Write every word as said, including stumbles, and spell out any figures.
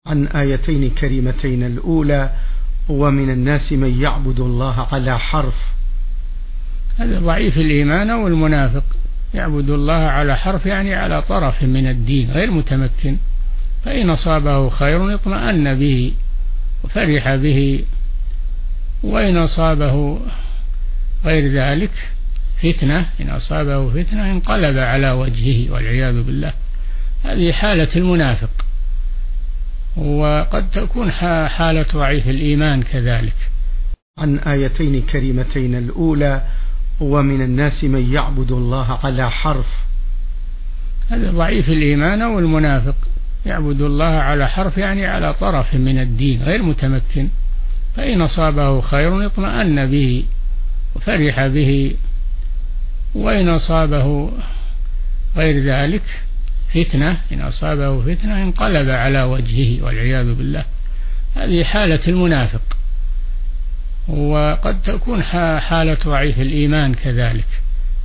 عن آيتين كريمتين. الأولى: ومن الناس من يعبد الله على حرف. هذا ضعيف الإيمان والمنافق، يعبد الله على حرف يعني على طرف من الدين غير متمكن، فإن أصابه خير اطمأن به وفرح به، وإن أصابه غير ذلك فتنة إن أصابه فتنة انقلب على وجهه والعياذ بالله. هذه حالة المنافق، وقد تكون حالة ضعيف الإيمان كذلك. عن آيتين كريمتين. الأولى: ومن الناس من يعبد الله على حرف. هذا ضعيف الإيمان والمنافق، يعبد الله على حرف يعني على طرف من الدين غير متمكن، فإن أصابه خير اطمأن به وفرح به، وإن أصابه غير ذلك فتنة إن أصابه فتنة انقلب على وجهه والعياذ بالله. هذه حالة المنافق، وقد تكون حالة ضعيف الإيمان كذلك.